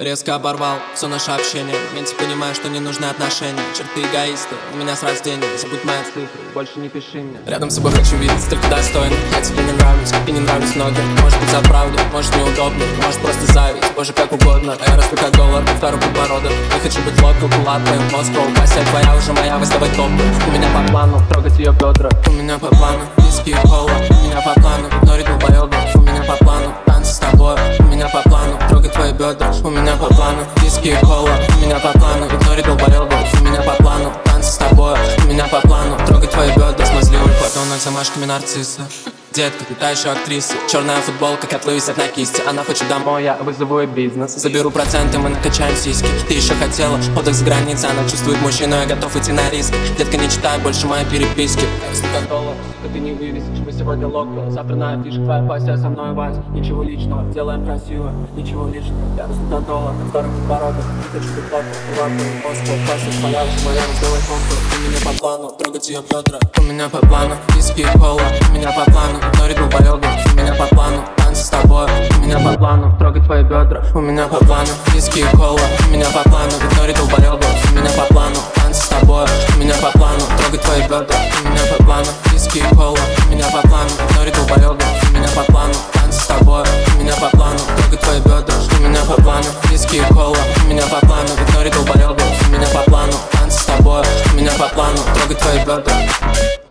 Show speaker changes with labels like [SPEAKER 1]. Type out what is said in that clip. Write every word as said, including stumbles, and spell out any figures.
[SPEAKER 1] Резко оборвал все наше общение. Меньше понимаю, что не нужны отношения. Черты эгоиста, у меня с рождения. Забудь мои цифры, больше не пиши мне. Рядом с собой хочу видеть только достойных. Я тебе не нравлюсь, и не нравлюсь многим. Может быть за правду, может неудобно, может просто зависть. Боже, как угодно, а я расту как доллар, второй подбородок. Я хочу быть локал, кулатой, Москва. Вася твоя уже моя, выставать топы. У меня по плану трогать ее бедра. У меня по плану виски и кола. У меня по плану игнорить долбоёбов. У меня по плану танцы с тобой. У меня по плану трогать твои бедра. У меня по плану виски и кола. У меня по плану игнорить долбоёбов. У меня по плану танцы с тобой. У меня по плану трогать твои бедра. Смазливый подонок с замашками нарцисса. Детка, ты та еще актриса. Черная футболка, котлы висят на кисти. Она хочет домой, я вызову ей бизнес. Заберу проценты, мы накачаем сиськи. Ты еще хотела отдых за границей. Она чувствует мужчину, я готов идти на риск. Детка, не читай больше моей переписки. Если как доллар, ты не вывесишь. Мы сегодня локал, завтра на афише. Твоя пассия со мной, Вась. Ничего личного, делаем красиво. Ничего личного, я расту до доллара. Второй подбородок, не хочу быть локал. Локал, Москва, пассия своя, уже моя. Сделай конкурс, у меня по плану трогать ее бедра. У меня по плану виски и кола. У меня по плану игнорить долбоёбов. У меня по плану танцы с тобой. У меня по плану трогать твои бедра. У меня по плану виски и кола. У меня по плану игнорить долбоёбов. У меня по плану танцы с тобой. У меня по плану трогать твои бедра. У меня по плану виски и кола. У меня по плану игнорить долбоёбов. У меня по плану танцы с тобой. У меня по плану трогать твои бедра. У меня по плану виски и кола. У меня по плану игнорить долбоёбов. У меня по плану танцы с тобой. У меня по плану трогать твои бедра.